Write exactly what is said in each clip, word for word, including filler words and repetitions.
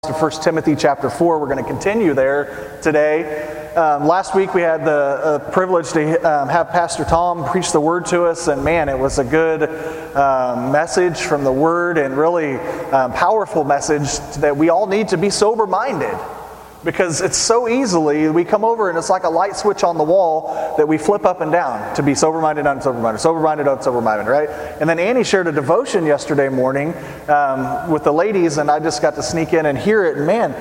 To First Timothy chapter four. We're going to continue there today. Um, last week we had the uh, privilege to um, have Pastor Tom preach the Word to us, and man, it was a good um, message from the Word, and really um, powerful message that we all need to be sober-minded. Because it's so easily, we come over and it's like a light switch on the wall that we flip up and down to be sober-minded, unsober-minded, sober-minded, unsober-minded, right? And then Annie shared a devotion yesterday morning um, with the ladies, and I just got to sneak in and hear it, and man,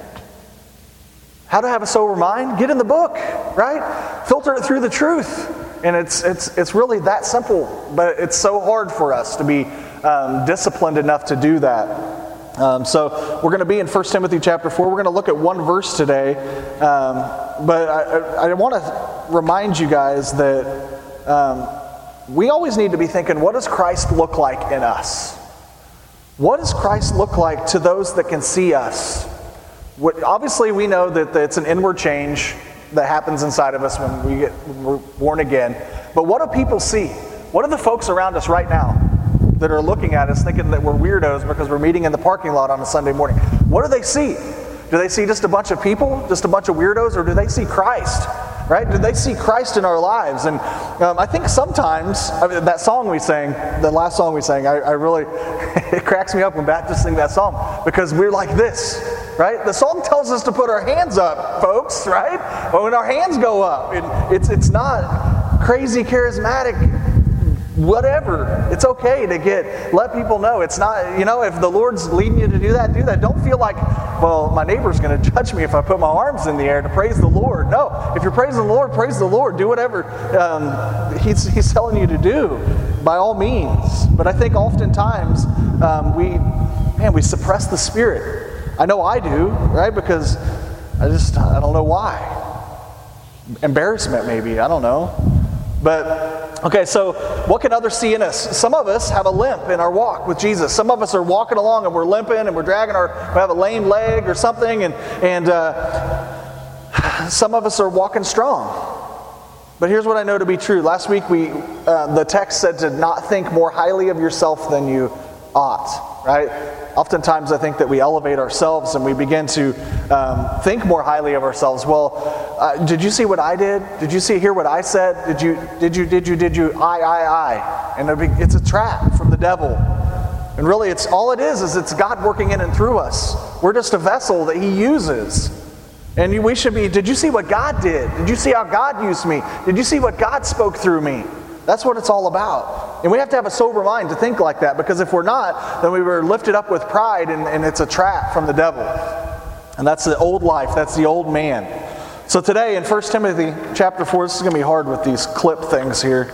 how to have a sober mind? Get in the book, right? Filter it through the truth. And it's it's it's really that simple, but it's so hard for us to be um, disciplined enough to do that. Um, so we're going to be in First Timothy chapter four. We're going to look at one verse today. Um, but I, I, I want to remind you guys that um, we always need to be thinking, what does Christ look like in us? What does Christ look like to those that can see us? What, obviously, we know that, that it's an inward change that happens inside of us when we get when we're born again. But what do people see? What are the folks around us right now that are looking at us thinking that we're weirdos because we're meeting in the parking lot on a Sunday morning? What do they see? Do they see just a bunch of people, just a bunch of weirdos, or do they see Christ? Right? Do they see Christ in our lives? And um, I think sometimes, I mean, that song we sang, the last song we sang, I, I really, it cracks me up when Baptists sing that song, because we're like this, right? The song tells us to put our hands up, folks, right? But when our hands go up, it, it's it's not crazy charismatic, whatever. It's okay to get, let people know. It's not, you know, if the Lord's leading you to do that, do that. Don't feel like, well, my neighbor's going to judge me if I put my arms in the air to praise the Lord. No, if you're praising the Lord, praise the Lord. Do whatever um, he's, he's telling you to do, by all means. But I think oftentimes um, we, man, we suppress the Spirit. I know I do, right? Because I just, I don't know why. Embarrassment maybe, I don't know. But, okay, so what can others see in us? Some of us have a limp in our walk with Jesus. Some of us are walking along and we're limping and we're dragging our, we have a lame leg or something, and, and uh, some of us are walking strong. But here's what I know to be true. Last week, we uh, the text said to not think more highly of yourself than you ought, right? Oftentimes I think that we elevate ourselves and we begin to um, think more highly of ourselves. Well, uh, did you see what I did? Did you see hear what I said? Did you, did you, did you, did you, I, I, I? And it's a trap from the devil. And really it's all it is, is it's God working in and through us. We're just a vessel that He uses. And we should be, did you see what God did? Did you see how God used me? Did you see what God spoke through me? That's what it's all about. And we have to have a sober mind to think like that, because if we're not, then we were lifted up with pride, and, and it's a trap from the devil. And that's the old life. That's the old man. So today in First Timothy chapter four, this is going to be hard with these clip things here,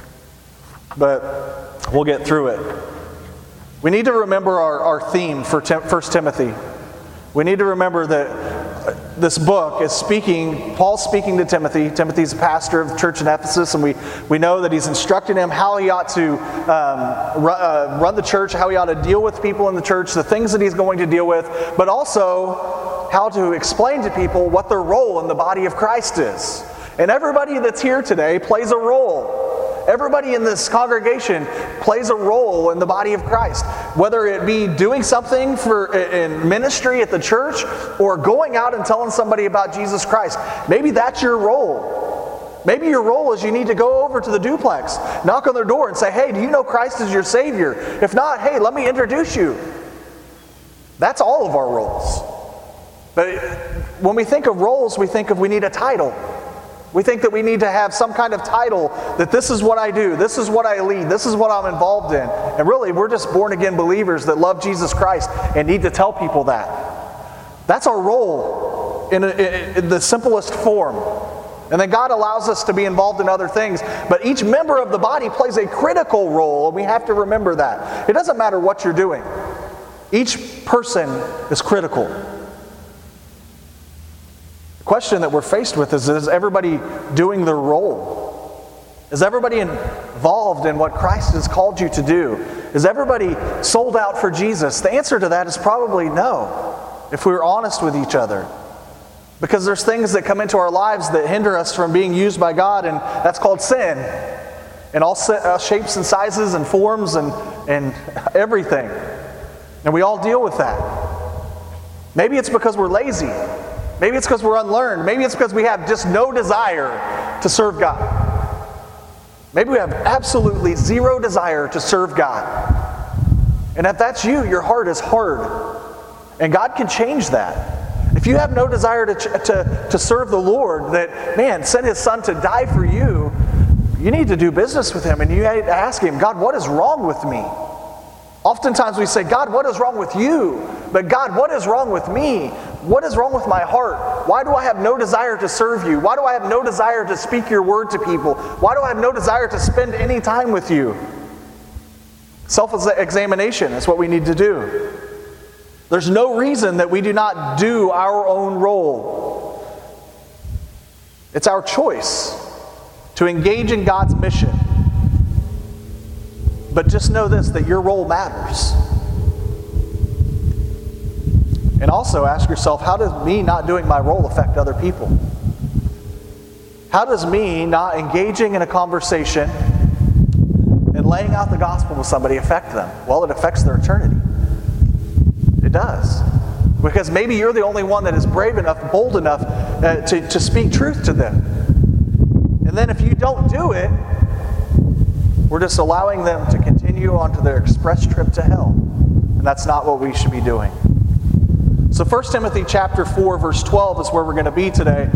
but we'll get through it. We need to remember our, our theme for Tim, First Timothy. We need to remember that this book is speaking, Paul's speaking to Timothy. Timothy's a pastor of the church in Ephesus, and we, we know that he's instructing him how he ought to um, run, uh, run the church, how he ought to deal with people in the church, the things that he's going to deal with, but also how to explain to people what their role in the body of Christ is. And everybody that's here today plays a role. Everybody in this congregation plays a role in the body of Christ. Whether it be doing something for in ministry at the church, or going out and telling somebody about Jesus Christ. Maybe that's your role. Maybe your role is you need to go over to the duplex, knock on their door and say, hey, do you know Christ is your Savior? If not, hey, let me introduce you. That's all of our roles. But when we think of roles, we think of we need a title. We think that we need to have some kind of title, that this is what I do, this is what I lead, this is what I'm involved in. And really, we're just born-again believers that love Jesus Christ and need to tell people that. That's our role in, a, in the simplest form. And then God allows us to be involved in other things. But each member of the body plays a critical role, and we have to remember that. It doesn't matter what you're doing. Each person is critical. Question that we're faced with is, is everybody doing their role? Is everybody involved in what Christ has called you to do? Is everybody sold out for Jesus? The answer to that is probably no, if we're honest with each other. Because there's things that come into our lives that hinder us from being used by God, and that's called sin. In all shapes and sizes and forms and, and everything. And we all deal with that. Maybe it's because we're lazy. Maybe it's because we're unlearned. Maybe it's because we have just no desire to serve God. Maybe we have absolutely zero desire to serve God. And if that's you, your heart is hard. And God can change that. If you have no desire to, to, to serve the Lord, that, man, sent His Son to die for you, you need to do business with Him. And you need to ask Him, God, what is wrong with me? Oftentimes we say, God, what is wrong with you? But God, what is wrong with me? What is wrong with my heart? Why do I have no desire to serve you? Why do I have no desire to speak your word to people? Why do I have no desire to spend any time with you? Self-examination is what we need to do. There's no reason that we do not do our own role. It's our choice to engage in God's mission. But just know this, that your role matters. And also ask yourself, how does me not doing my role affect other people? How does me not engaging in a conversation and laying out the gospel with somebody affect them? Well, it affects their eternity. It does. Because maybe you're the only one that is brave enough, bold enough uh, to, to speak truth to them. And then if you don't do it, we're just allowing them to continue onto their express trip to hell. And that's not what we should be doing. So First Timothy chapter four, verse twelve is where we're going to be today.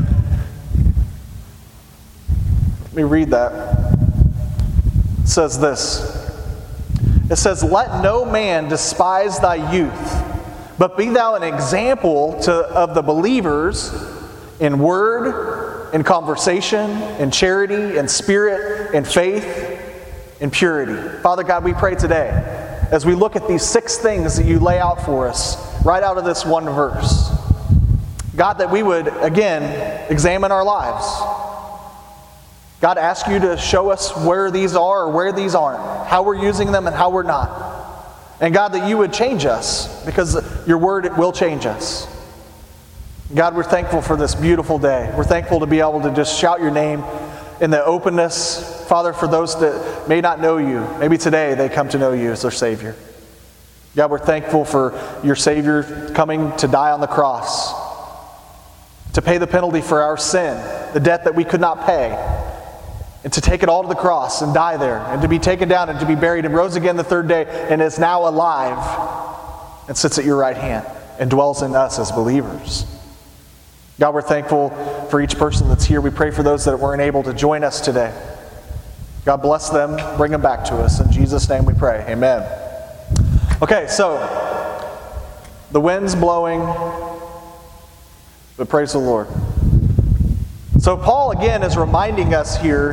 Let me read that. It says this. It says, "Let no man despise thy youth, but be thou an example to, of the believers in word, in conversation, in charity, in spirit, in faith, in purity." Father God, we pray today, as we look at these six things that you lay out for us, right out of this one verse, God, that we would, again, examine our lives. God, ask you to show us where these are or where these aren't, how we're using them and how we're not. And God, that you would change us, because your word will change us. God, we're thankful for this beautiful day. We're thankful to be able to just shout your name in the openness. Father, for those that may not know you, maybe today they come to know you as their Savior. God, we're thankful for your Savior coming to die on the cross, to pay the penalty for our sin, the debt that we could not pay, and to take it all to the cross and die there, and to be taken down and to be buried and rose again the third day, and is now alive and sits at your right hand and dwells in us as believers. God, we're thankful for each person that's here. We pray for those that weren't able to join us today. God, bless them, bring them back to us. In Jesus' name we pray, amen. Okay, so the wind's blowing, but praise the Lord. So Paul again is reminding us here,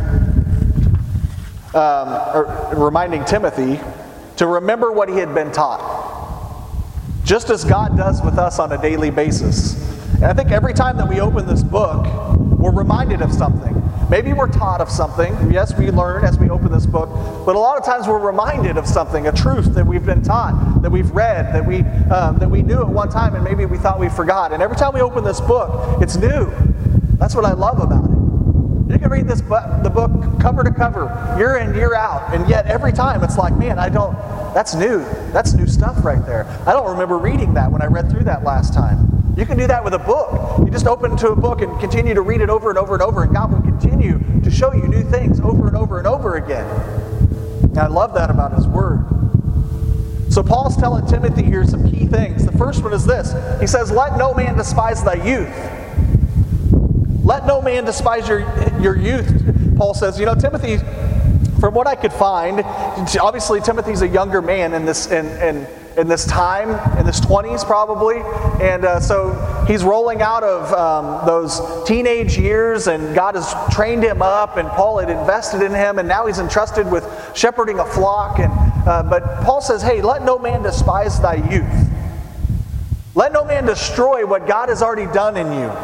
um, or reminding Timothy to remember what he had been taught, just as God does with us on a daily basis. And I think every time that we open this book, we're reminded of something. Maybe we're taught of something. Yes, we learn as we open this book. But a lot of times we're reminded of something, a truth that we've been taught, that we've read, that we um, that we knew at one time and maybe we thought we forgot. And every time we open this book, it's new. That's what I love about it. You can read this bu- the book cover to cover, year in, year out. And yet every time it's like, man, I don't, that's new. That's new stuff right there. I don't remember reading that when I read through that last time. You can do that with a book. You just open to a book and continue to read it over and over and over, and God will continue to show you new things over and over and over again. And I love that about His Word. So Paul's telling Timothy here some key things. The first one is this. He says, let no man despise thy youth. Let no man despise your, your youth, Paul says. You know, Timothy, from what I could find, obviously Timothy's a younger man in this in, in in this time, in his twenties probably, and uh, so he's rolling out of um, those teenage years, and God has trained him up, and Paul had invested in him, and now he's entrusted with shepherding a flock. And uh, but Paul says, hey, let no man despise thy youth. Let no man destroy what God has already done in you.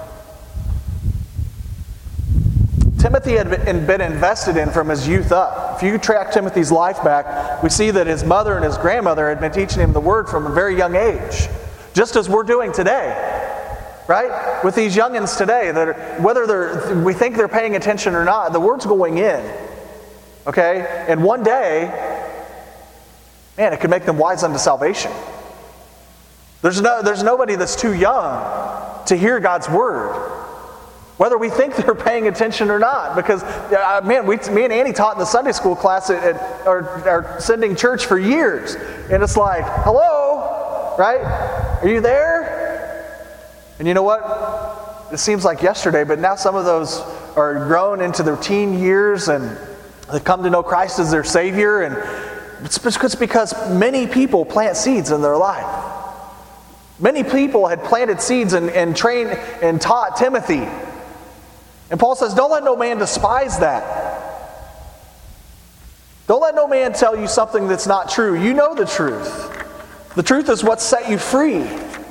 Timothy had been invested in from his youth up. If you track Timothy's life back, we see that his mother and his grandmother had been teaching him the Word from a very young age, just as we're doing today, right? With these youngins today, that are, whether they're, we think they're paying attention or not, the Word's going in, okay? And one day, man, it could make them wise unto salvation. There's no, there's nobody that's too young to hear God's word, whether we think they're paying attention or not. Because, uh, man, we, me and Annie taught in the Sunday school class at, at our, our sending church for years. And it's like, hello, right? Are you there? And you know what? It seems like yesterday, but now some of those are grown into their teen years and they come to know Christ as their Savior. And it's because many people plant seeds in their life. Many people had planted seeds and, and trained and taught Timothy. And Paul says, don't let no man despise that. Don't let no man tell you something that's not true. You know the truth. The truth is what set you free.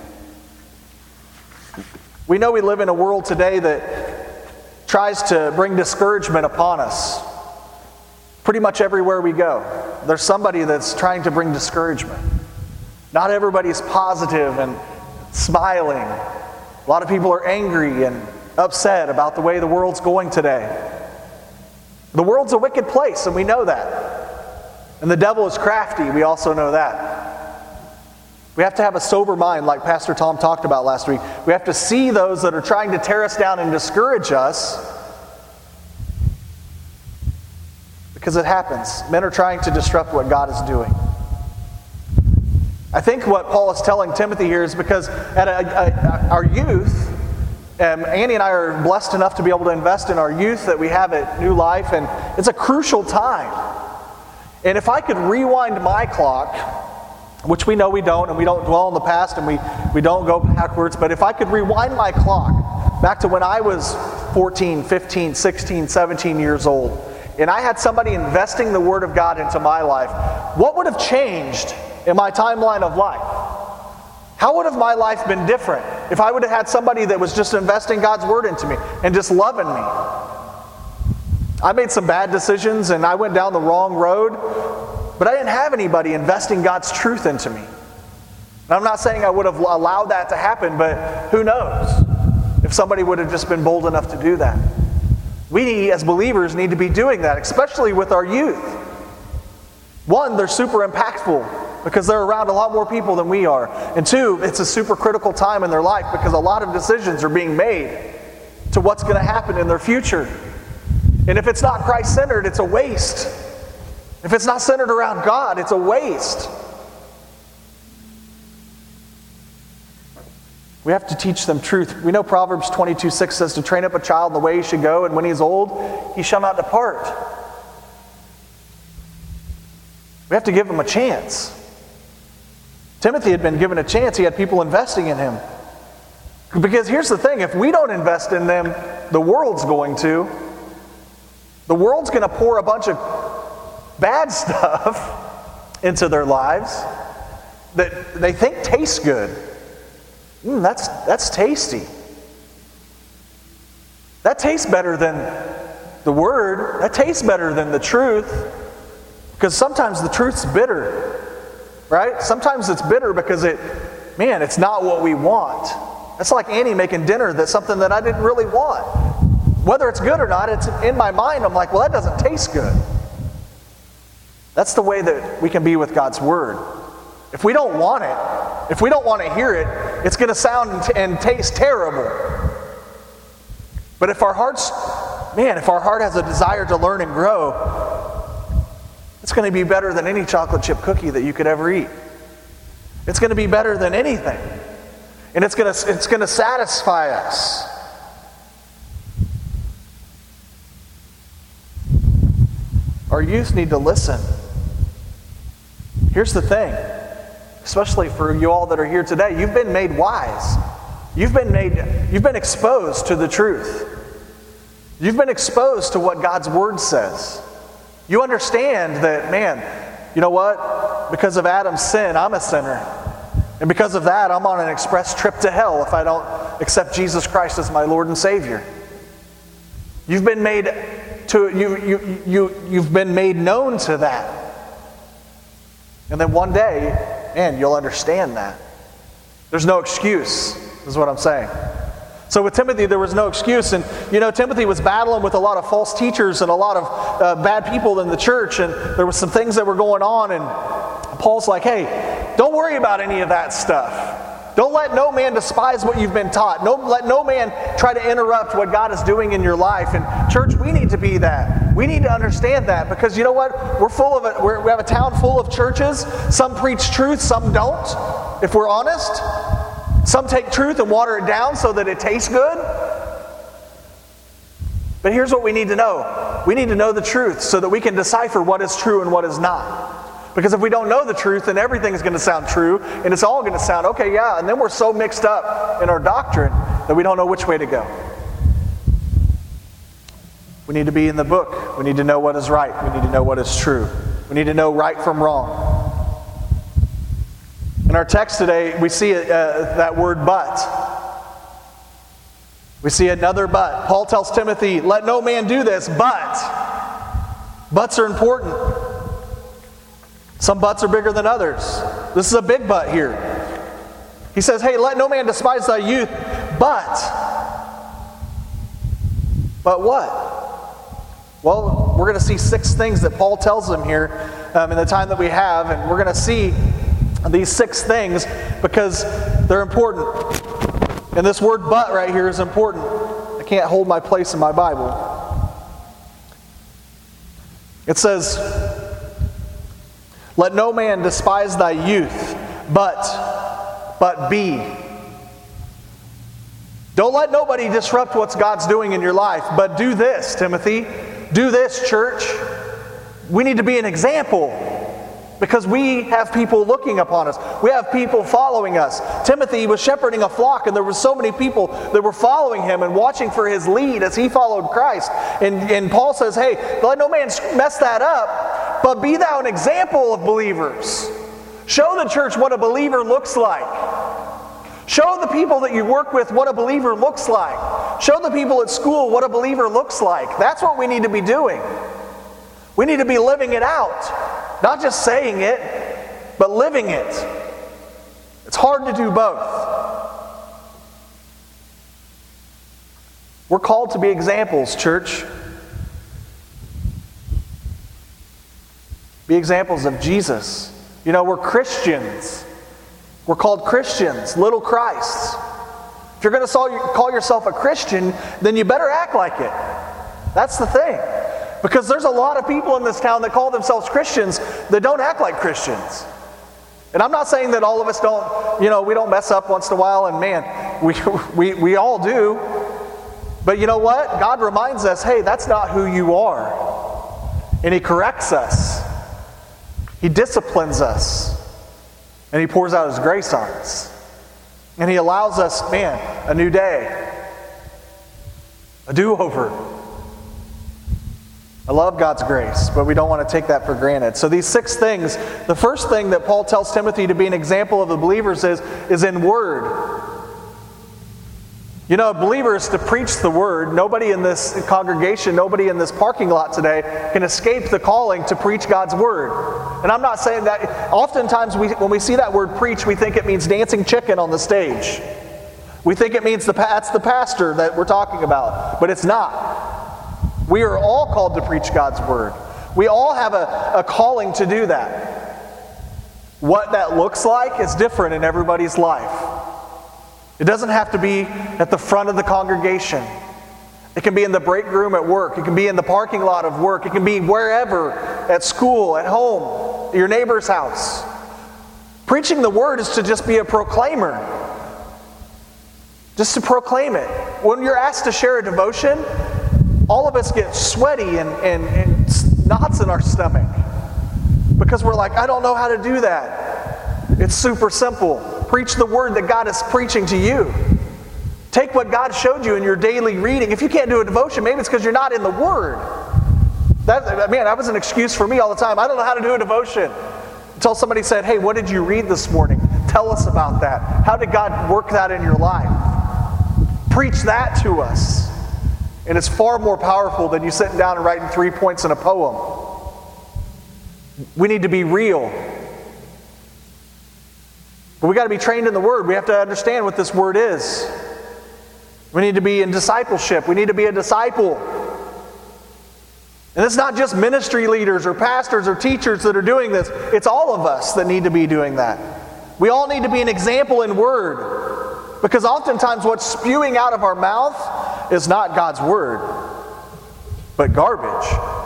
We know we live in a world today that tries to bring discouragement upon us. Pretty much everywhere we go, there's somebody that's trying to bring discouragement. Not everybody's positive and smiling. A lot of people are angry and upset about the way the world's going today. The world's a wicked place, and we know that. And the devil is crafty, we also know that. We have to have a sober mind, like Pastor Tom talked about last week. We have to see those that are trying to tear us down and discourage us, because it happens. Men are trying to disrupt what God is doing. I think what Paul is telling Timothy here is because at a, a, our youth, um, Annie and I are blessed enough to be able to invest in our youth that we have at New Life, and it's a crucial time. And if I could rewind my clock, which we know we don't, and we don't dwell on the past, and we, we don't go backwards, but if I could rewind my clock back to when I was fourteen, fifteen, sixteen, seventeen years old, and I had somebody investing the Word of God into my life, what would have changed in my timeline of life? How would have my life been different if I would have had somebody that was just investing God's Word into me and just loving me? I made some bad decisions and I went down the wrong road, but I didn't have anybody investing God's truth into me. And I'm not saying I would have allowed that to happen, but who knows if somebody would have just been bold enough to do that. We as believers need to be doing that, especially with our youth. One, they're super impactful because they're around a lot more people than we are. And two, it's a super critical time in their life because a lot of decisions are being made to what's going to happen in their future. And if it's not Christ-centered, it's a waste. If it's not centered around God, it's a waste. We have to teach them truth. We know Proverbs twenty-two six says to train up a child in the way he should go, and when he is old, he shall not depart. We have to give him a chance. Timothy had been given a chance. He had people investing in him. Because here's the thing, if we don't invest in them, the world's going to. The world's going to pour a bunch of bad stuff into their lives that they think tastes good. Mm, that's, that's tasty. That tastes better than the Word. That tastes better than the truth. Because sometimes the truth's bitter. Right? Sometimes it's bitter because it, man, it's not what we want. That's like Annie making dinner that's something that I didn't really want. Whether it's good or not, it's in my mind, I'm like, well, that doesn't taste good. That's the way that we can be with God's Word. If we don't want it, if we don't want to hear it, it's going to sound and taste terrible. But if our hearts, man, if our heart has a desire to learn and grow, it's going to be better than any chocolate chip cookie that you could ever eat. It's going to be better than anything. And it's going to, it's going to satisfy us. Our youth need to listen. Here's the thing, especially for you all that are here today, you've been made wise. You've been made, you've been exposed to the truth. You've been exposed to what God's Word says. You understand that, man, you know what? Because of Adam's sin, I'm a sinner. And because of that, I'm on an express trip to hell if I don't accept Jesus Christ as my Lord and Savior. You've been made to you you you you've been made known to that. And then one day, man, you'll understand that. There's no excuse, is what I'm saying. So with Timothy, there was no excuse. And, you know, Timothy was battling with a lot of false teachers and a lot of uh, bad people in the church. And there was some things that were going on. And Paul's like, hey, don't worry about any of that stuff. Don't let no man despise what you've been taught. No, let no man try to interrupt what God is doing in your life. And church, we need to be that. We need to understand that, because you know what? We're full of it. We're, we have a town full of churches. Some preach truth, some don't, if we're honest. Some take truth and water it down so that it tastes good. But here's what we need to know. We need to know the truth so that we can decipher what is true and what is not. Because if we don't know the truth, then everything is going to sound true, and it's all going to sound, okay, yeah, and then we're so mixed up in our doctrine that we don't know which way to go. We need to be in the book. We need to know what is right. We need to know what is true. We need to know right from wrong. In our text today, we see uh, that word but. We see another but. Paul tells Timothy, let no man do this, but. Buts are important. Some buts are bigger than others. This is a big but here. He says, hey, let no man despise thy youth, but. But what? Well, we're going to see six things that Paul tells them here um, in the time that we have, and we're going to see these six things because they're important. And this word but right here is important. I can't hold my place in my Bible. It says, let no man despise thy youth, but, but be. Don't let nobody disrupt what God's doing in your life, but do this, Timothy. Do this, church. We need to be an example because we have people looking upon us. We have people following us. Timothy was shepherding a flock, and there were so many people that were following him and watching for his lead as he followed Christ. And, and Paul says, hey, let no man mess that up. But be thou an example of believers. Show the church what a believer looks like. Show the people that you work with what a believer looks like. Show the people at school what a believer looks like. That's what we need to be doing. We need to be living it out. Not just saying it, but living it. It's hard to do both. We're called to be examples, church. Be examples of Jesus. You know, we're Christians. We're called Christians, little Christs. If you're going to call yourself a Christian, then you better act like it. That's the thing. Because there's a lot of people in this town that call themselves Christians that don't act like Christians. And I'm not saying that all of us don't, you know, we don't mess up once in a while, and man, we, we, we all do. But you know what? God reminds us, hey, that's not who you are. And He corrects us. He disciplines us, and He pours out His grace on us. And He allows us, man, a new day, a do-over. I love God's grace, but we don't want to take that for granted. So these six things, the first thing that Paul tells Timothy to be an example of the believers is, is in word. You know, believers to preach the word. Nobody in this congregation, nobody in this parking lot today can escape the calling to preach God's word. And I'm not saying that. Oftentimes we, when we see that word preach, we think it means dancing chicken on the stage. We think it means the, that's the pastor that we're talking about. But it's not. We are all called to preach God's word. We all have a, a calling to do that. What that looks like is different in everybody's life. It doesn't have to be at the front of the congregation. It can be in the break room at work. It can be in the parking lot of work. It can be wherever, at school, at home, your neighbor's house. Preaching the word is to just be a proclaimer. Just to proclaim it. When you're asked to share a devotion, all of us get sweaty and, and, and knots in our stomach. Because we're like, I don't know how to do that. It's super simple. Preach the word that God is preaching to you. Take what God showed you in your daily reading. If you can't do a devotion, maybe it's because you're not in the Word. That, man, that was an excuse for me all the time. I don't know how to do a devotion. Until somebody said, hey, what did you read this morning? Tell us about that. How did God work that in your life? Preach that to us. And it's far more powerful than you sitting down and writing three points in a poem. We need to be real. But we got to be trained in the Word. We have to understand what this Word is. We need to be in discipleship. We need to be a disciple. And it's not just ministry leaders or pastors or teachers that are doing this. It's all of us that need to be doing that. We all need to be an example in word, because oftentimes what's spewing out of our mouth is not God's word, but garbage.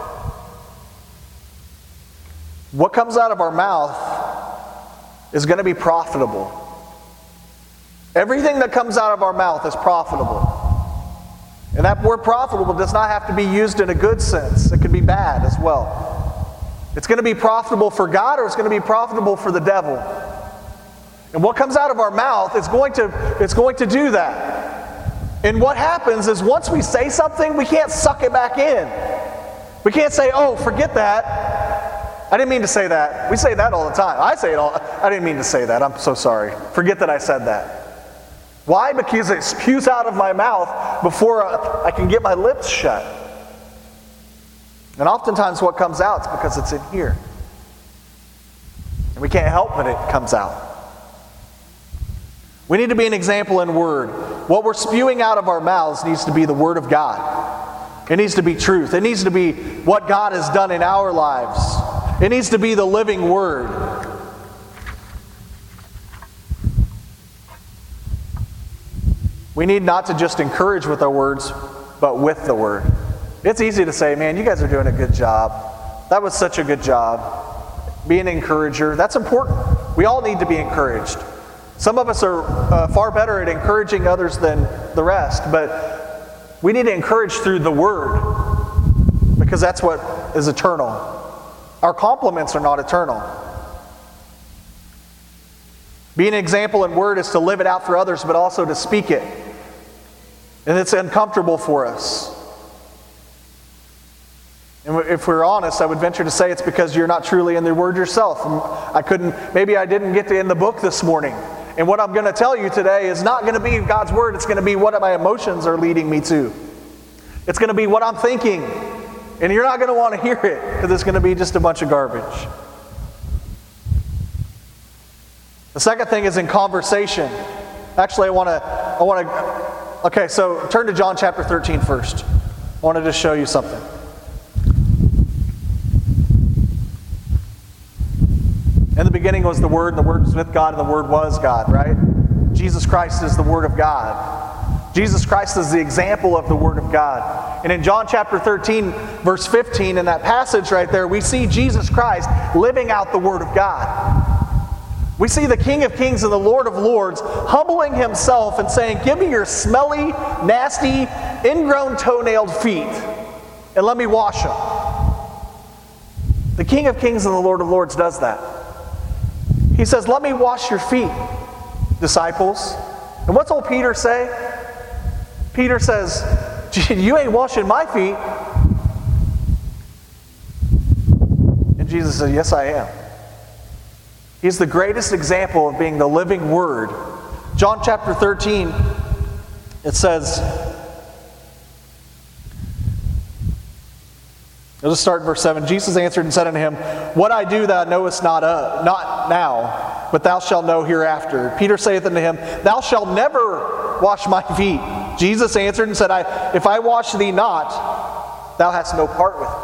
What comes out of our mouth is going to be profitable. Everything that comes out of our mouth is profitable. And that word profitable does not have to be used in a good sense. It can be bad as well. It's going to be profitable for God, or it's going to be profitable for the devil. And what comes out of our mouth is going to, it's going to do that. And what happens is once we say something, we can't suck it back in. We can't say, oh, forget that. I didn't mean to say that. We say that all the time. I say it all. I didn't mean to say that. I'm so sorry. Forget that I said that. Why? Because it spews out of my mouth before I can get my lips shut. And oftentimes what comes out is because it's in here. And we can't help but it comes out. We need to be an example in word. What we're spewing out of our mouths needs to be the Word of God. It needs to be truth. It needs to be what God has done in our lives. It needs to be the living Word. We need not to just encourage with our words, but with the Word. It's easy to say, man, you guys are doing a good job. That was such a good job. Be an encourager. That's important. We all need to be encouraged. Some of us are uh, far better at encouraging others than the rest, but we need to encourage through the Word, because that's what is eternal. Our compliments are not eternal. Being an example in word is to live it out for others, but also to speak it. And it's uncomfortable for us. And if we're honest, I would venture to say it's because you're not truly in the Word yourself. I couldn't, maybe I didn't get to in the book this morning. And what I'm going to tell you today is not going to be God's Word. It's going to be what my emotions are leading me to. It's going to be what I'm thinking. And you're not going to want to hear it, because it's going to be just a bunch of garbage. The second thing is in conversation. Actually, I want to, I want to, okay, so turn to John chapter thirteen first. I wanted to show you something. In the beginning was the Word, and the Word was with God, and the Word was God, right? Jesus Christ is the Word of God. Jesus Christ is the example of the Word of God. And in John chapter thirteen, verse fifteen, in that passage right there, we see Jesus Christ living out the Word of God. We see the King of Kings and the Lord of Lords humbling himself and saying, give me your smelly, nasty, ingrown toenailed feet, and let me wash them. The King of Kings and the Lord of Lords does that. He says, let me wash your feet, disciples. And what's old Peter say? Peter says, you ain't washing my feet. And Jesus said, yes, I am. He's the greatest example of being the living Word. John chapter thirteen, it says, I'll just start in verse seven. Jesus answered and said unto him, what I do thou knowest not, uh, not now, but thou shalt know hereafter. Peter saith unto him, thou shalt never wash my feet. Jesus answered and said, I, if I wash thee not, thou hast no part with me.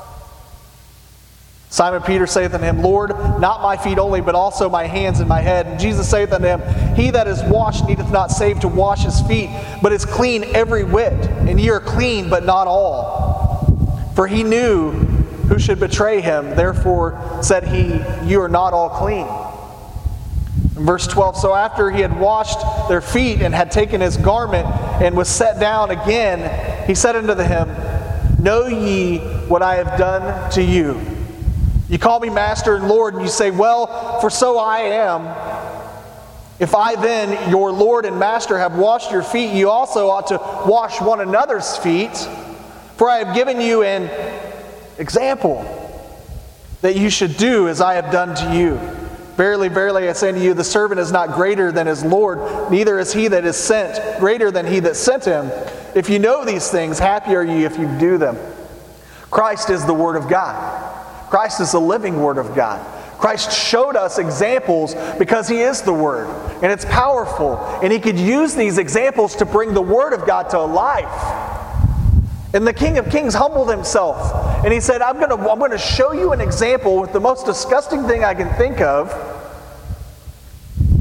Simon Peter saith unto him, Lord, not my feet only, but also my hands and my head. And Jesus saith unto him, he that is washed needeth not save to wash his feet, but is clean every whit. And ye are clean, but not all. For he knew who should betray him. Therefore said he, you are not all clean. In verse twelve, so after he had washed their feet and had taken his garment and was set down again, he said unto him, know ye what I have done to you? You call me Master and Lord, and you say, well, for so I am. If I then, your Lord and Master, have washed your feet, you also ought to wash one another's feet. For I have given you an example that you should do as I have done to you. Verily, verily, I say to you, the servant is not greater than his Lord, neither is he that is sent greater than he that sent him. If you know these things, happy are ye if you do them. Christ is the Word of God. Christ is the living Word of God. Christ showed us examples because He is the Word. And it's powerful. And He could use these examples to bring the Word of God to life. And the King of Kings humbled Himself. And He said, I'm going to, I'm going to show you an example with the most disgusting thing I can think of.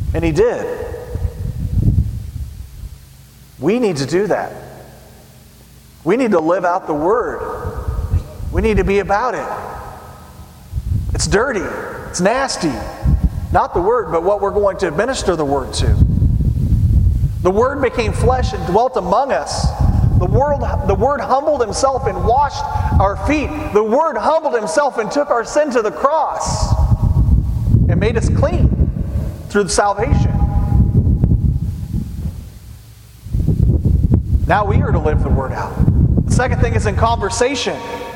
And he did. We need to do that. We need to live out the word. We need to be about it. It's dirty. It's nasty. Not the word, but what we're going to administer the word to. The word became flesh and dwelt among us. The word, the word humbled himself and washed our feet. The word humbled himself and took our sin to the cross and made us clean through salvation. Now we are to live the word out. The second thing is in conversation.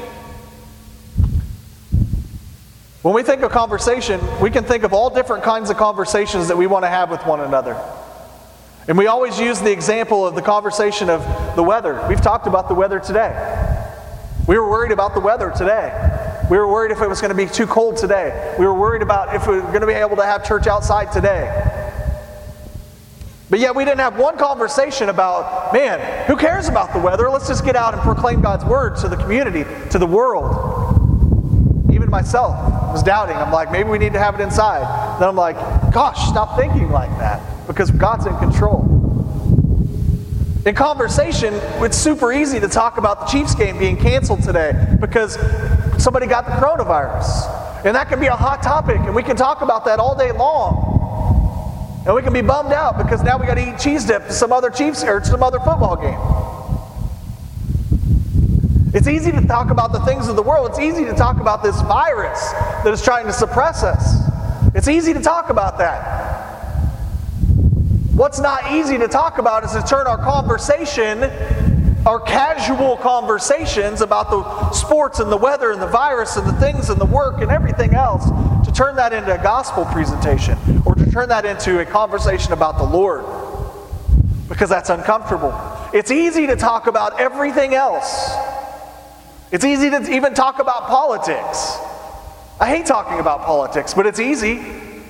When we think of conversation, we can think of all different kinds of conversations that we want to have with one another. And we always use the example of the conversation of the weather. We've talked about the weather today. We were worried about the weather today. We were worried if it was going to be too cold today. We were worried about if we were going to be able to have church outside today. But yet we didn't have one conversation about, man, who cares about the weather? Let's just get out and proclaim God's word to the community, to the world. Even myself was doubting. I'm like, maybe we need to have it inside. Then I'm like, gosh, stop thinking like that, because God's in control. In conversation, it's super easy to talk about the Chiefs game being canceled today because somebody got the coronavirus. And that can be a hot topic, and we can talk about that all day long. And we can be bummed out because now we got to eat cheese dip to some other Chiefs or some other football game. It's easy to talk about the things of the world. It's easy to talk about this virus that is trying to suppress us. It's easy to talk about that. What's not easy to talk about is to turn our conversation, our casual conversations about the sports and the weather and the virus and the things and the work and everything else, to turn that into a gospel presentation or to turn that into a conversation about the Lord, because that's uncomfortable. It's easy to talk about everything else. It's easy to even talk about politics. I hate talking about politics, but it's easy.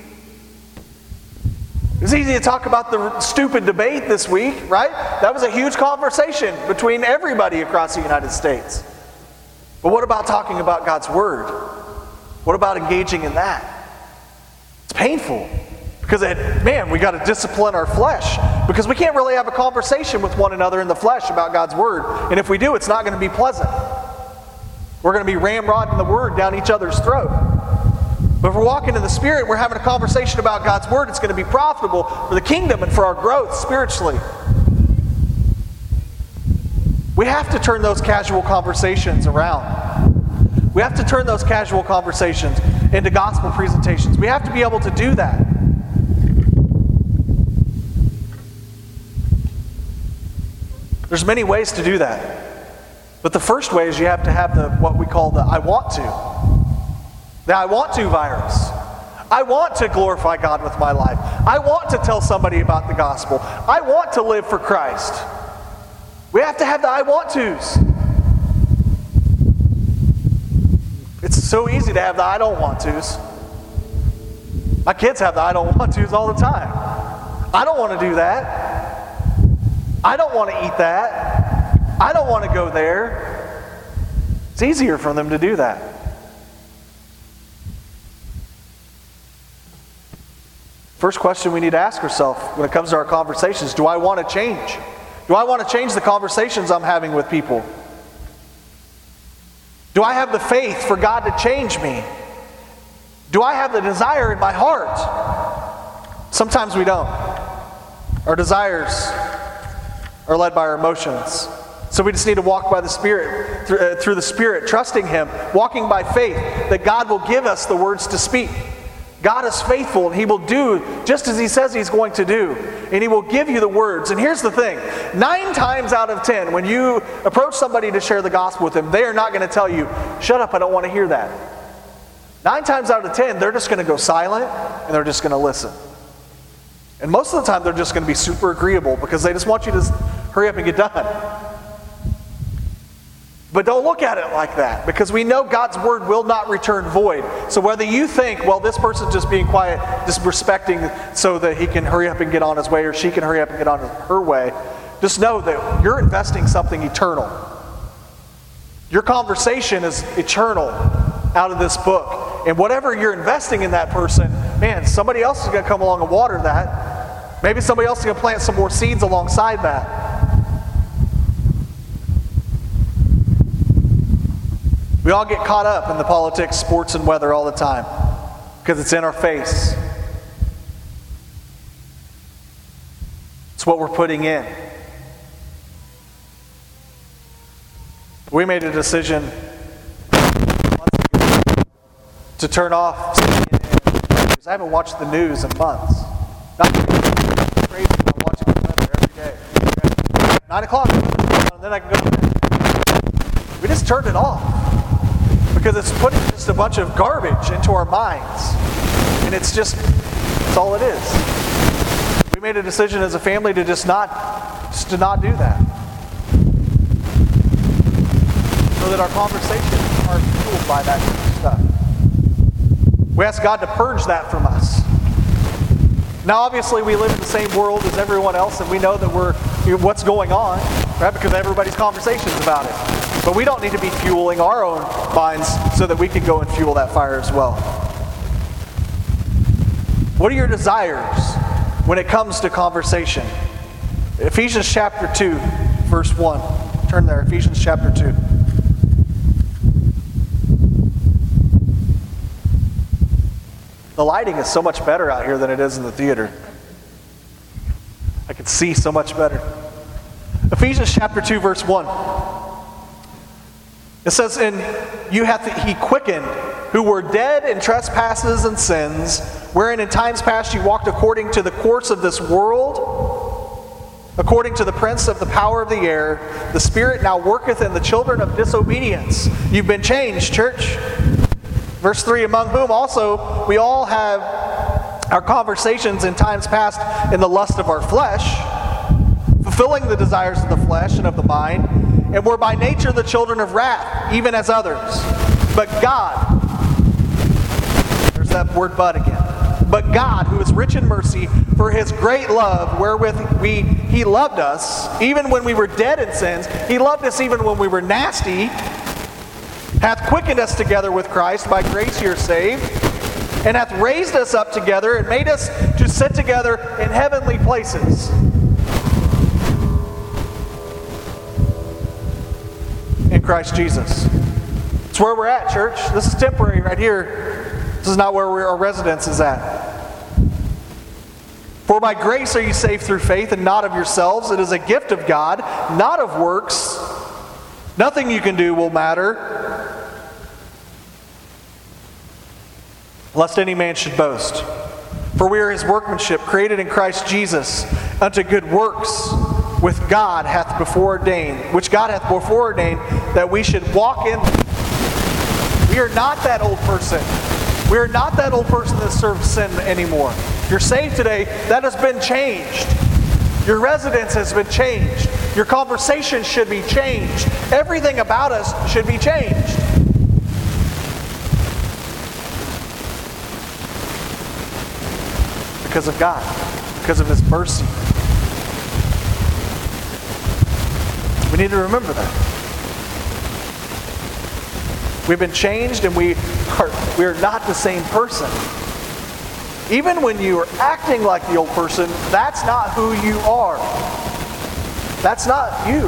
It's easy to talk about the stupid debate this week, right? That was a huge conversation between everybody across the United States. But what about talking about God's Word? What about engaging in that? It's painful because, it, man, we got to discipline our flesh because we can't really have a conversation with one another in the flesh about God's Word. And if we do, it's not going to be pleasant. We're going to be ramrodding the Word down each other's throat. But if we're walking in the Spirit, we're having a conversation about God's Word, it's going to be profitable for the kingdom and for our growth spiritually. We have to turn those casual conversations around. We have to turn those casual conversations into gospel presentations. We have to be able to do that. There's many ways to do that. But the first way is you have to have the what we call the I want to. The I want to virus. I want to glorify God with my life. I want to tell somebody about the gospel. I want to live for Christ. We have to have the I want tos. It's so easy to have the I don't want tos. My kids have the I don't want tos all the time. I don't want to do that. I don't want to eat that. I don't want to go there. It's easier for them to do that. First question we need to ask ourselves when it comes to our conversations, do I want to change? Do I want to change the conversations I'm having with people? Do I have the faith for God to change me? Do I have the desire in my heart? Sometimes we don't. Our desires are led by our emotions. So we just need to walk by the Spirit, through, uh, through the Spirit, trusting Him, walking by faith that God will give us the words to speak. God is faithful and He will do just as He says He's going to do. And He will give you the words. And here's the thing. Nine times out of ten, when you approach somebody to share the gospel with them, they are not going to tell you, shut up, I don't want to hear that. Nine times out of ten, they're just going to go silent and they're just going to listen. And most of the time, they're just going to be super agreeable because they just want you to hurry up and get done. But don't look at it like that, because we know God's word will not return void. So whether you think, well, this person's just being quiet, just respecting so that he can hurry up and get on his way, or she can hurry up and get on her way, just know that you're investing something eternal. Your conversation is eternal out of this book. And whatever you're investing in that person, man, somebody else is going to come along and water that. Maybe somebody else is going to plant some more seeds alongside that. We all get caught up in the politics, sports, and weather all the time because it's in our face. It's what we're putting in. We made a decision to turn off C N N news. I haven't watched the news in months. Not crazy, I'm watching the weather every day. Nine o'clock, and then I can go to bed. We just turned it off because it's putting just a bunch of garbage into our minds, and it's just, it's all it is. We made a decision as a family to just not, just to not do that, so that our conversations aren't fueled by that kind of stuff. We ask God to purge that from us. Now, obviously, we live in the same world as everyone else, and we know that we're what's going on, right? Because everybody's conversations about it. But we don't need to be fueling our own minds so that we can go and fuel that fire as well. What are your desires when it comes to conversation? Ephesians chapter two, verse one. Turn there, Ephesians chapter two. The lighting is so much better out here than it is in the theater. I can see so much better. Ephesians chapter two, verse one. It says, "And you hath he quickened, who were dead in trespasses and sins, wherein in times past you walked according to the course of this world, according to the prince of the power of the air, the spirit now worketh in the children of disobedience." You've been changed, church. Verse three, "Among whom also we all have our conversations in times past in the lust of our flesh, fulfilling the desires of the flesh and of the mind, and were by nature the children of wrath, even as others. But God," there's that word "but" again, "but God, who is rich in mercy, for his great love wherewith we he loved us, even when we were dead in sins," he loved us even when we were nasty, "hath quickened us together with Christ, by grace ye are saved, and hath raised us up together, and made us to sit together in heavenly places." In Christ Jesus. It's where we're at, church. This is temporary right here. This is not where we're, our residence is at. "For by grace are you saved through faith, and not of yourselves. It is a gift of God, not of works. Nothing you can do will matter, lest any man should boast. For we are his workmanship, created in Christ Jesus, unto good works, with God hath before ordained, which God hath before ordained, that we should walk in." We are not that old person. We are not that old person that serves sin anymore. If you're saved today, that has been changed. Your residence has been changed. Your conversation should be changed. Everything about us should be changed. Because of God. Because of his mercy. We need to remember that. We've been changed, and we are, we are not the same person. Even when you are acting like the old person, that's not who you are. That's not you.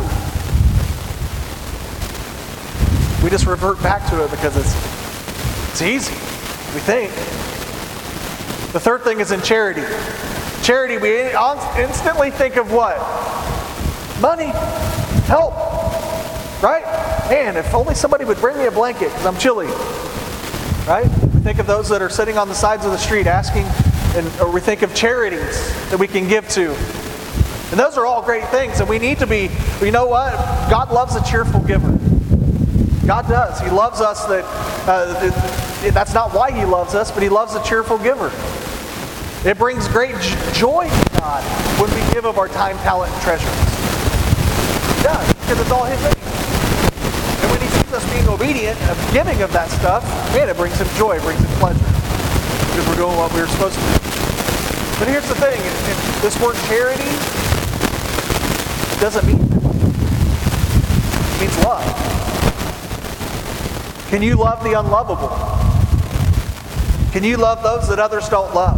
We just revert back to it because it's, it's easy, we think. The third thing is in charity. Charity, we instantly think of what? Money. Help. Right? Man, if only somebody would bring me a blanket because I'm chilly. Right? We think of those that are sitting on the sides of the street asking, and or we think of charities that we can give to. And those are all great things, and we need to be, you know what? God loves a cheerful giver. God does. He loves us that, uh, that's not why he loves us, but he loves a cheerful giver. It brings great joy to God when we give of our time, talent, and treasures. It does, because it's all his anyway. And when he sees us being obedient, of giving of that stuff, man, it brings him joy, it brings him pleasure. Because we're doing what we were supposed to do. But here's the thing, this word charity doesn't mean that. It means love. Can you love the unlovable? Can you love those that others don't love?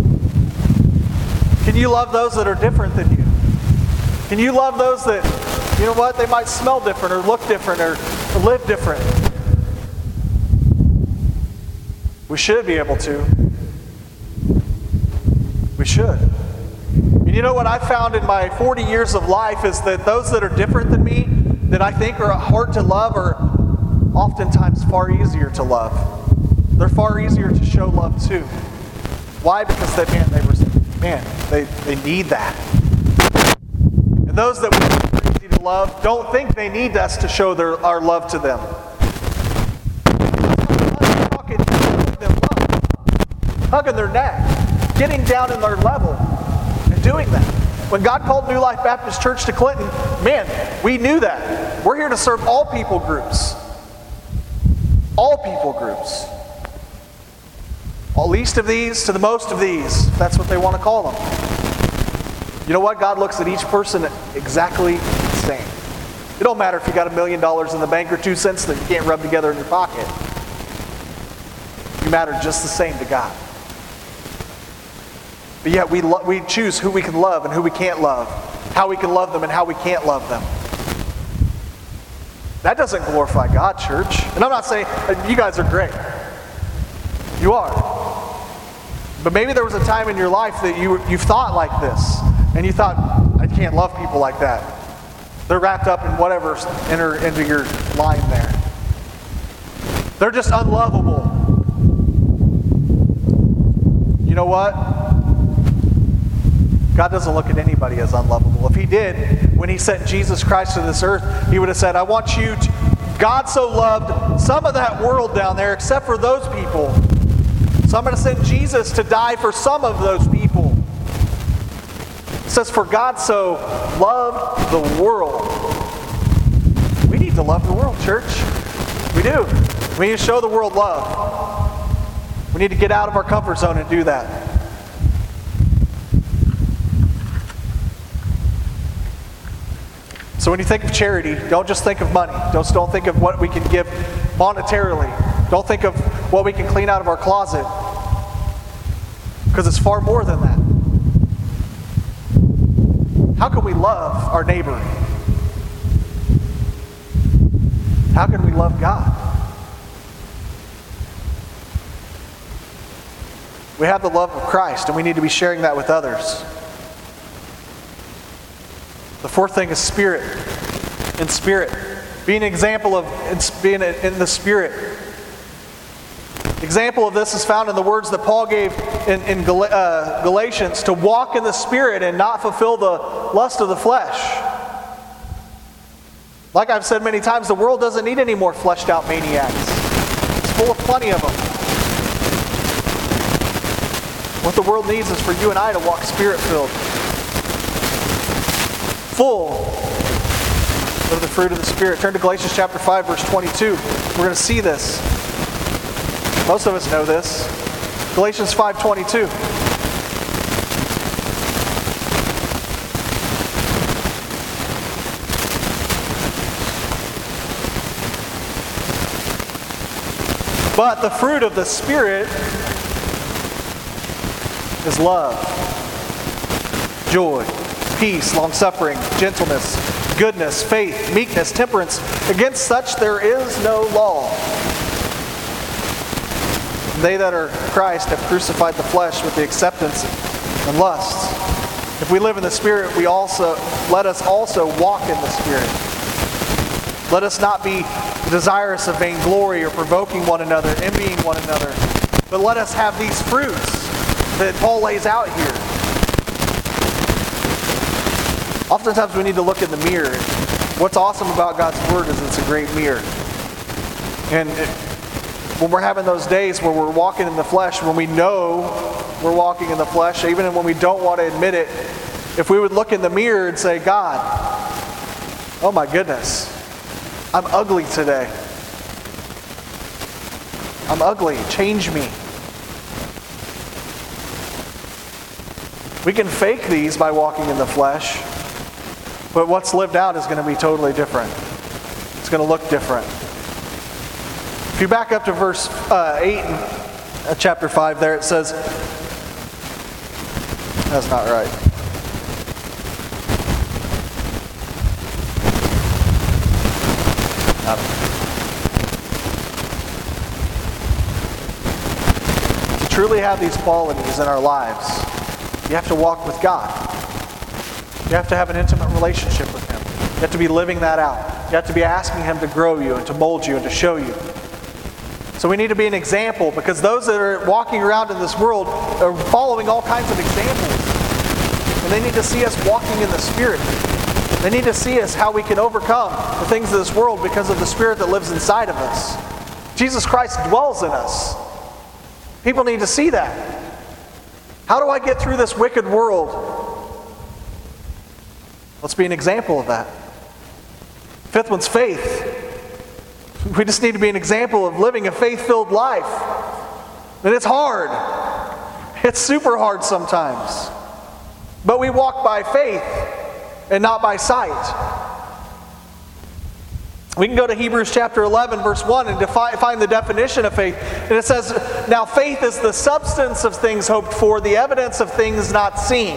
Can you love those that are different than you? Can you love those that, you know what, they might smell different or look different or, or live different? We should be able to. We should. And you know what I found in my forty years of life is that those that are different than me, that I think are hard to love, are oftentimes far easier to love. They're far easier to show love to. Why? Because they, man, they were, man, they, they need that. And those that we're easy to love don't think they need us to show their, our love to them. Talking them love, hugging their neck, getting down in their level, and doing that. When God called New Life Baptist Church to Clinton, man, we knew that. We're here to serve all people groups. All people groups. All least of these to the most of these. That's what they want to call them. You know what? God looks at each person exactly the same. It don't matter if you got a million dollars in the bank or two cents that you can't rub together in your pocket. You matter just the same to God. But yet we, lo- we choose who we can love and who we can't love. How we can love them and how we can't love them. That doesn't glorify God, church. And I'm not saying, you guys are great. You are. But maybe there was a time in your life that you you thought like this. And you thought, I can't love people like that. They're wrapped up in whatever enter into your line there. They're just unlovable. You know what? God doesn't look at anybody as unlovable. If He did, when He sent Jesus Christ to this earth, He would have said, I want you to... God so loved some of that world down there except for those people. So I'm going to send Jesus to die for some of those people. It says, for God so loved the world. We need to love the world, church. We do. We need to show the world love. We need to get out of our comfort zone and do that. So when you think of charity, don't just think of money. Don't, don't think of what we can give monetarily. Don't think of what we can clean out of our closet. Because it's far more than that. How can we love our neighbor? How can we love God? We have the love of Christ, and we need to be sharing that with others. The fourth thing is spirit. In spirit. Be an example of being in the Spirit. Example of this is found in the words that Paul gave in, in Gal- uh, Galatians, to walk in the Spirit and not fulfill the lust of the flesh. Like I've said many times, the world doesn't need any more fleshed out maniacs. It's full of plenty of them. What the world needs is for you and I to walk Spirit-filled. Full of the fruit of the Spirit. Turn to Galatians chapter five, verse twenty-two. We're going to see this. Most of us know this. Galatians five twenty-two. But the fruit of the Spirit is love, joy, peace, long-suffering, gentleness, goodness, faith, meekness, temperance. Against such there is no law. They that are Christ have crucified the flesh with the acceptance and lusts. If we live in the Spirit, we also let us also walk in the Spirit. Let us not be desirous of vainglory or provoking one another, envying one another, but let us have these fruits that Paul lays out here. Oftentimes we need to look in the mirror. What's awesome about God's Word is it's a great mirror. And it, when we're having those days where we're walking in the flesh, when we know we're walking in the flesh, even when we don't want to admit it, if we would look in the mirror and say, God, oh my goodness, I'm ugly today. I'm ugly. Change me. We can fake these by walking in the flesh, but what's lived out is going to be totally different. It's going to look different. If you back up to verse uh, eight uh, chapter five there, it says, that's not right. I don't know. To truly have these qualities in our lives, you have to walk with God. You have to have an intimate relationship with Him. You have to be living that out. You have to be asking Him to grow you and to mold you and to show you. So we need to be an example, because those that are walking around in this world are following all kinds of examples. And they need to see us walking in the Spirit. They need to see us how we can overcome the things of this world because of the Spirit that lives inside of us. Jesus Christ dwells in us. People need to see that. How do I get through this wicked world? Let's be an example of that. Fifth one's faith. We just need to be an example of living a faith-filled life. And it's hard. It's super hard sometimes. But we walk by faith and not by sight. We can go to Hebrews chapter eleven, verse one, and defi- find the definition of faith. And it says, now faith is the substance of things hoped for, the evidence of things not seen.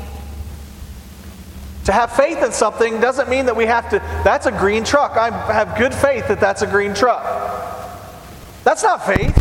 To have faith in something doesn't mean that we have to, that's a green truck. I have good faith that that's a green truck. That's not faith.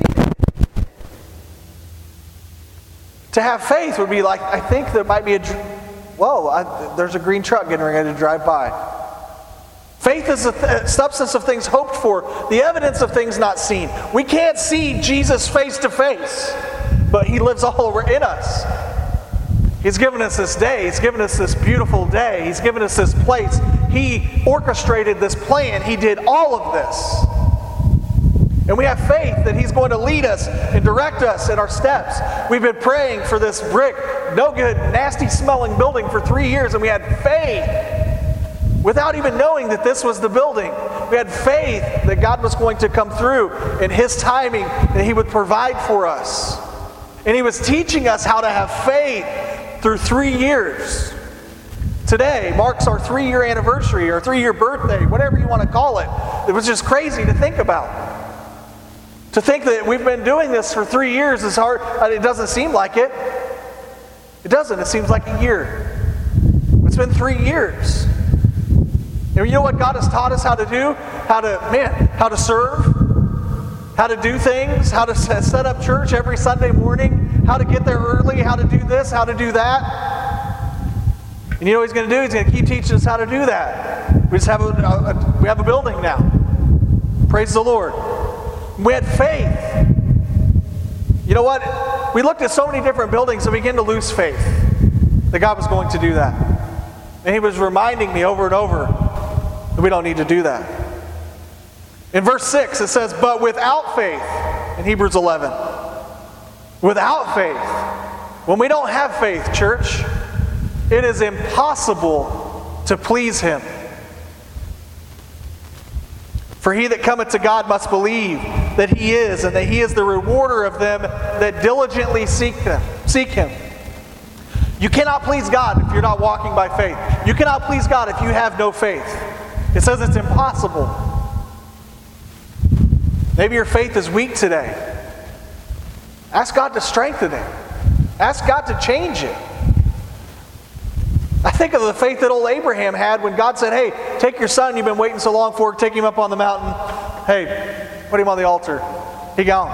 To have faith would be like, I think there might be a, whoa, I, there's a green truck getting ready to drive by. Faith is the th- substance of things hoped for, the evidence of things not seen. We can't see Jesus face to face, but He lives all over in us. He's given us this day. He's given us this beautiful day. He's given us this place. He orchestrated this plan. He did all of this. And we have faith that He's going to lead us and direct us in our steps. We've been praying for this brick, no good, nasty smelling building for three years, and we had faith without even knowing that this was the building. We had faith that God was going to come through in His timing, that He would provide for us. And He was teaching us how to have faith through three years. Today marks our three-year anniversary, or three-year birthday, whatever you want to call it. It was just crazy to think about. To think that we've been doing this for three years is hard. It doesn't seem like it. It doesn't. It seems like a year. It's been three years. And you know what God has taught us how to do? How to, man, how to serve, how to do things, how to set up church every Sunday morning, how to get there early, how to do this, how to do that. And you know what He's going to do? He's going to keep teaching us how to do that. We just have a, a, we have a building now. Praise the Lord. We had faith. You know what? We looked at so many different buildings and began to lose faith that God was going to do that. And He was reminding me over and over that we don't need to do that. In verse six it says, but without faith, in Hebrews eleven, without faith, when we don't have faith, church, it is impossible to please Him. For he that cometh to God must believe that He is, and that He is the rewarder of them that diligently seek Him. Seek Him. You cannot please God if you're not walking by faith. You cannot please God if you have no faith. It says it's impossible. Maybe your faith is weak today. Ask God to strengthen it. Ask God to change it. I think of the faith that old Abraham had when God said, hey, take your son you've been waiting so long for, take him up on the mountain. Hey, put him on the altar. He gone.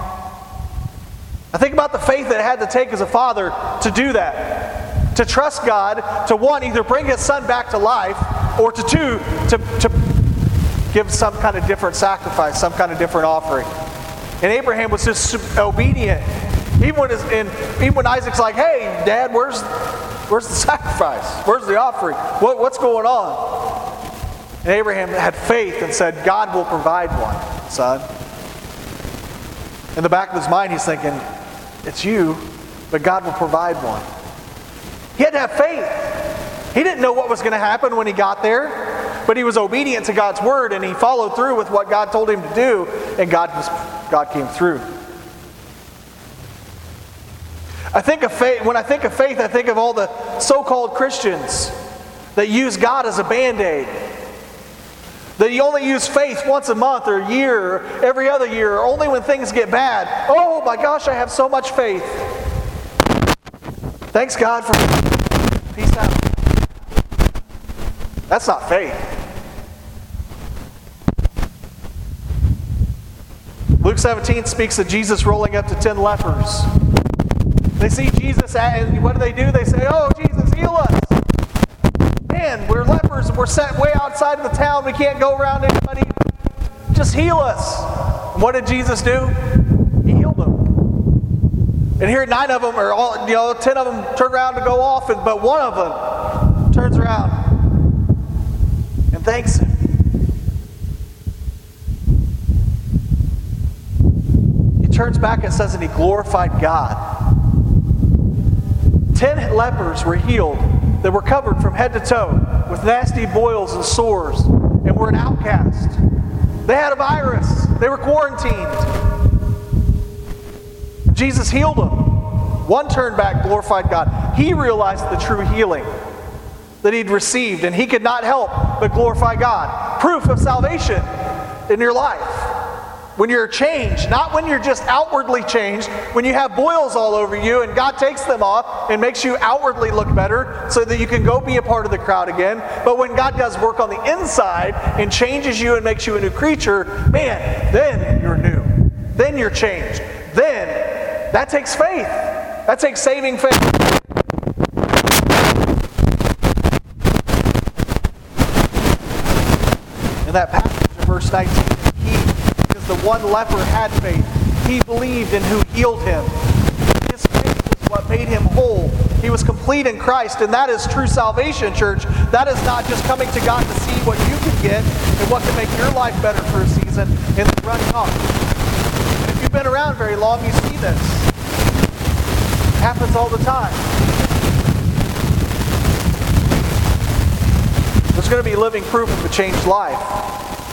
I think about the faith that it had to take as a father to do that. To trust God, to one, either bring his son back to life, or to two, to, to give some kind of different sacrifice, some kind of different offering. And Abraham was just obedient. Even when, his, and even when Isaac's like, hey, Dad, where's, where's the sacrifice? Where's the offering? What, what's going on? And Abraham had faith and said, God will provide one, son. In the back of his mind, he's thinking, it's you, but God will provide one. He had to have faith. He didn't know what was going to happen when he got there, but he was obedient to God's word, and he followed through with what God told him to do, and God was, God came through. I think of faith, when I think of faith, I think of all the so-called Christians that use God as a Band-Aid. That you only use faith once a month or a year, or every other year, or only when things get bad. Oh my gosh, I have so much faith. Thanks God for peace out. That's not faith. Luke seventeen speaks of Jesus rolling up to ten lepers. They see Jesus, and what do they do? They say, oh, Jesus, heal us. Man, we're lepers, and we're set way outside of the town. We can't go around anybody. Just heal us. And what did Jesus do? He healed them. And here nine of them, or all, you know, ten of them turn around to go off, and, but one of them turns around and thanks him. He turns back and says, and he glorified God. Ten lepers were healed that were covered from head to toe with nasty boils and sores and were an outcast. They had a virus. They were quarantined. Jesus healed them. One turned back, glorified God. He realized the true healing that he'd received, and he could not help but glorify God. Proof of salvation in your life. When you're changed, not when you're just outwardly changed, when you have boils all over you and God takes them off and makes you outwardly look better so that you can go be a part of the crowd again. But when God does work on the inside and changes you and makes you a new creature, man, then you're new. Then you're changed. Then that takes faith. That takes saving faith. In that passage in verse nineteen, the one leper had faith. He believed in who healed him. His faith was what made him whole. He was complete in Christ, and that is true salvation, church. That is not just coming to God to see what you can get and what can make your life better for a season and then running off. And if you've been around very long, you see this. It happens all the time. There's going to be living proof of a changed life.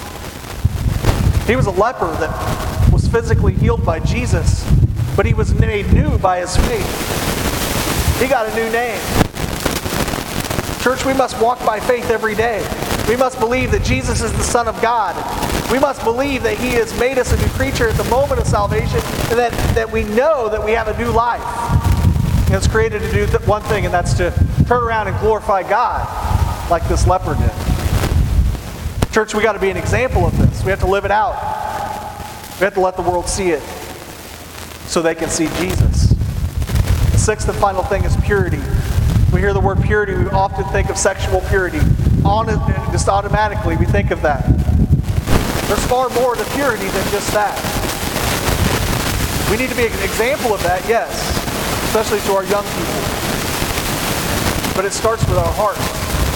He was a leper that was physically healed by Jesus, but he was made new by his faith. He got a new name. Church, we must walk by faith every day. We must believe that Jesus is the Son of God. We must believe that he has made us a new creature at the moment of salvation, and that, that we know that we have a new life. And it's created to do one thing, and that's to turn around and glorify God like this leper did. Church, we got to be an example of this. We have to live it out. We have to let the world see it so they can see Jesus. The sixth and final thing is purity. We hear the word purity, we often think of sexual purity. On it, just automatically, we think of that. There's far more to purity than just that. We need to be an example of that, yes, especially to our young people. But it starts with our heart.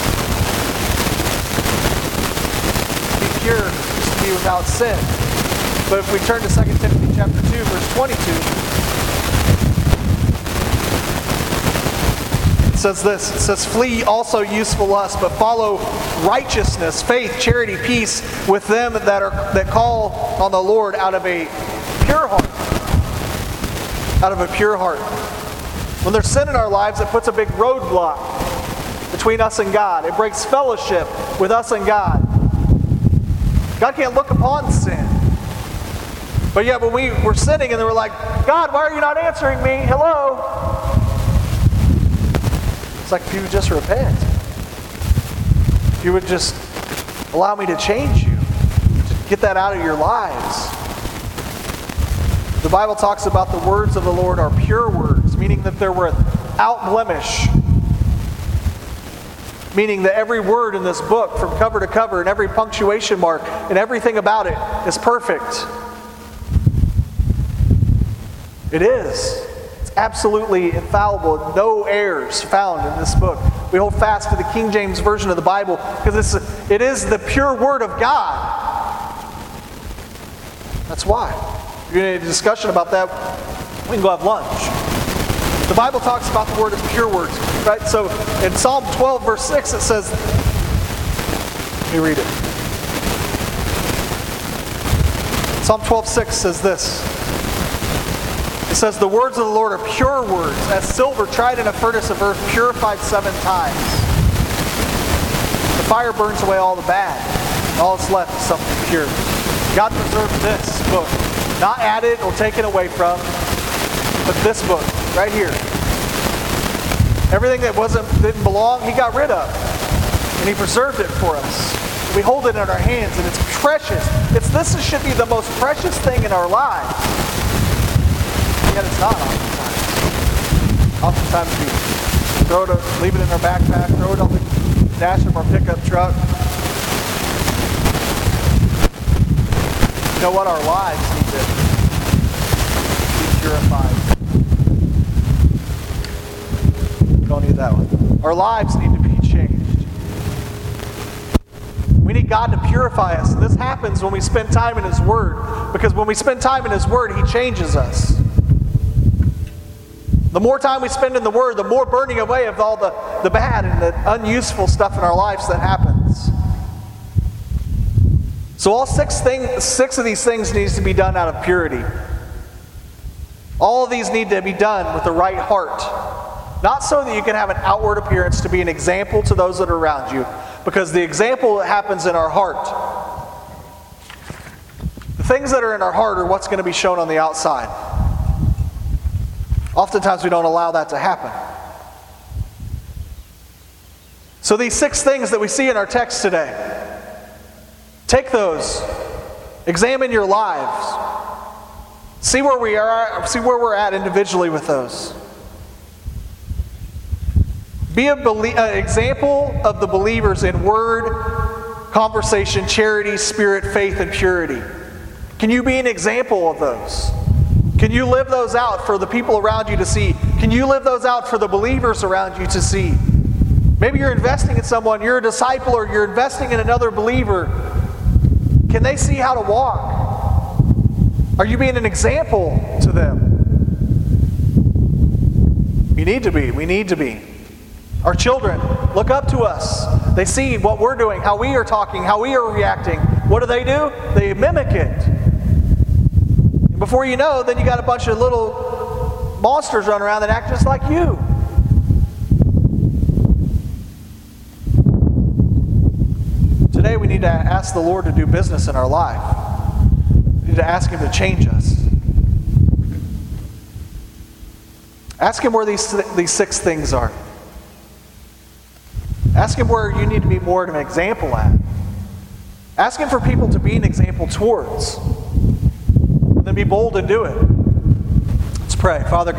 Pure is to be without sin. But if we turn to Second Timothy chapter two, verse twenty-two, it says this. It says, flee also useful lust, but follow righteousness, faith, charity, peace with them that are that call on the Lord out of a pure heart. Out of a pure heart. When there's sin in our lives, it puts a big roadblock between us and God. It breaks fellowship with us and God. God can't look upon sin. But yet when we were sinning and they were like, God, why are you not answering me? Hello? It's like if you would just repent. If you would just allow me to change you. To get that out of your lives. The Bible talks about the words of the Lord are pure words, meaning that they're without blemish. Meaning that every word in this book, from cover to cover, and every punctuation mark, and everything about it is perfect. It is. It's absolutely infallible. No errors found in this book. We hold fast to the King James Version of the Bible because it's, it is the pure Word of God. That's why. If you're going to have a discussion about that, we can go have lunch. The Bible talks about the word as pure words, right? So in Psalm twelve, verse six, it says, let me read it. Psalm twelve, six says this. It says, the words of the Lord are pure words, as silver tried in a furnace of earth, purified seven times. The fire burns away all the bad. All that's left is something pure. God preserved this book, not added or taken away from, but this book right here. Everything that wasn't didn't belong, he got rid of, and he preserved it for us. We hold it in our hands, and it's precious. It's this should be the most precious thing in our lives. Yet it's not oftentimes. Oftentimes we throw it, leave it in our backpack, throw it on the dash of our pickup truck. You know what? Our lives need to be purified. We don't need that one. Our lives need to be changed. We need God to purify us. This happens when we spend time in His Word. Because when we spend time in His Word, He changes us. The more time we spend in the Word, the more burning away of all the, the bad and the unuseful stuff in our lives that happens. So all six things, six of these things needs to be done out of purity. All of these need to be done with the right heart. Not so that you can have an outward appearance to be an example to those that are around you, because the example happens in our heart. The things that are in our heart are what's going to be shown on the outside. Oftentimes we don't allow that to happen. So these six things that we see in our text today, take those, examine your lives, see where we are, see where we're at individually with those. Be an belie- uh, example of the believers in word, conversation, charity, spirit, faith, and purity. Can you be an example of those? Can you live those out for the people around you to see? Can you live those out for the believers around you to see? Maybe you're investing in someone, you're a disciple, or you're investing in another believer. Can they see how to walk? Are you being an example to them? You need to be. We need to be. Our children look up to us. They see what we're doing, how we are talking, how we are reacting. What do they do? They mimic it. And before you know, then you got a bunch of little monsters running around that act just like you. Today we need to ask the Lord to do business in our life. We need to ask Him to change us. Ask Him where these, these six things are. Ask Him where you need to be more of an example at. Ask Him for people to be an example towards. And then be bold and do it. Let's pray. Father God,